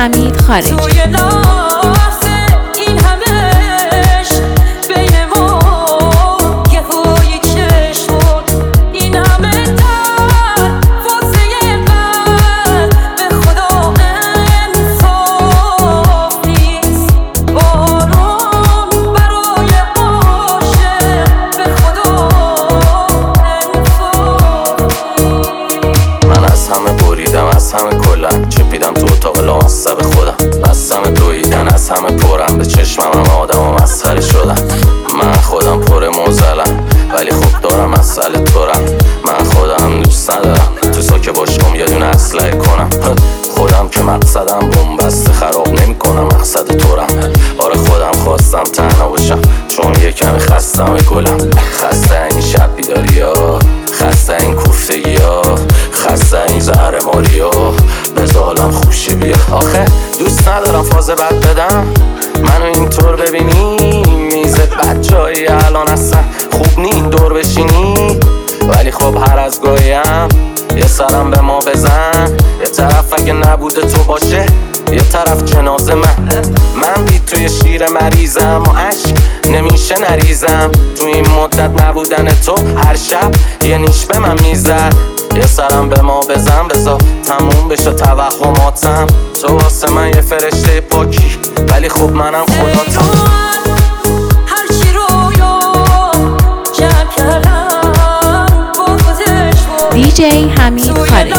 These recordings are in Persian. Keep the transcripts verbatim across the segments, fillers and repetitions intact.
حمید خارجی. از همه کلن چپیدم تو اتاق لامصب خودم، از همه دویدن از همه پرم، به چشمم هم آدم و مسخره شدم. من خودم پر موزلم ولی خوب دارم مسئله تورم. من خودم دوست ندارم تو ساکه باشم یه دونه اسلحه کنم. خودم که مقصدم بومبسته خراب نمی کنم مقصد تورم. آره خودم خواستم تنها باشم چون یه کمی خستم گلم. خسته این شب بیداری ها، خسته این کوفتگی ها، خسته این زهر ماری ها، بزالم خوشی بیا. آخه دوست ندارم فاز بد بدم منو اینطور ببینی. میز بد جایی الان اصلا خوب نی دور بشینی، ولی خب هر از گاهیم یه سرم به ما بزن. یه طرف اگه نبوده تو باشه یه طرف جنازه من. من بی توی شیر مریضم و عشق نمیشه نریزم. تو این مدت نبودن تو هر شب یه نیش به من میزد. یه سرم به ما بزن بذار تموم بشه توهماتم. تو واسه من یه فرشته پاکی ولی خب منم خداتم. دی جی حمید خارجی.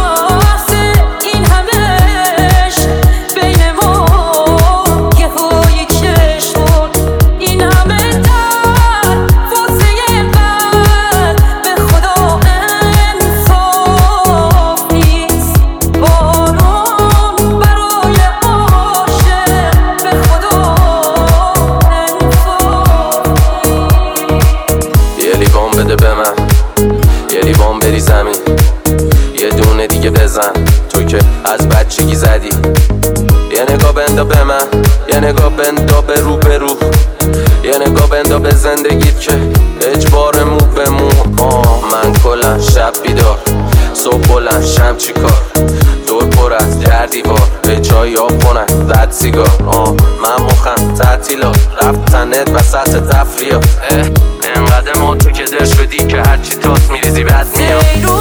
بده به من یه لیوان بری زمین، یه دونه دیگه بزن تو که از بچگی زدی. یه نگاه بندا به من، یه نگاه بندا به رو به رو، یه نگاه بندا به زندگیت که اجبار مو به مو. آه من کلن شب بیدار صبح بلند شم چی کار، دور پر از در دیوار به جایی آب کنن زد سیگار. آه من مخم تعطیلات رفتنت وسط تفریات. انقدر ما تو که درش بدی که هرچی تاس میریزی بد میاد.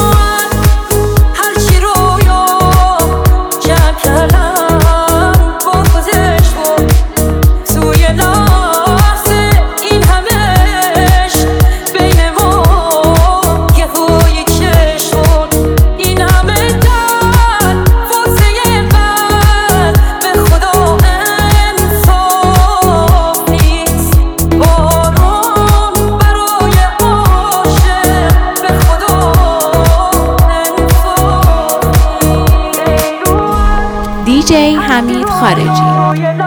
هرچی رویا جمع کردم با خودش بود توی لحظه این همش بین ما یه هوی چشم بود. این همه در واسه من به خدا انصاف نیست. بارون برای عاشق به خدا انصاف. دی جی حمید خارجی.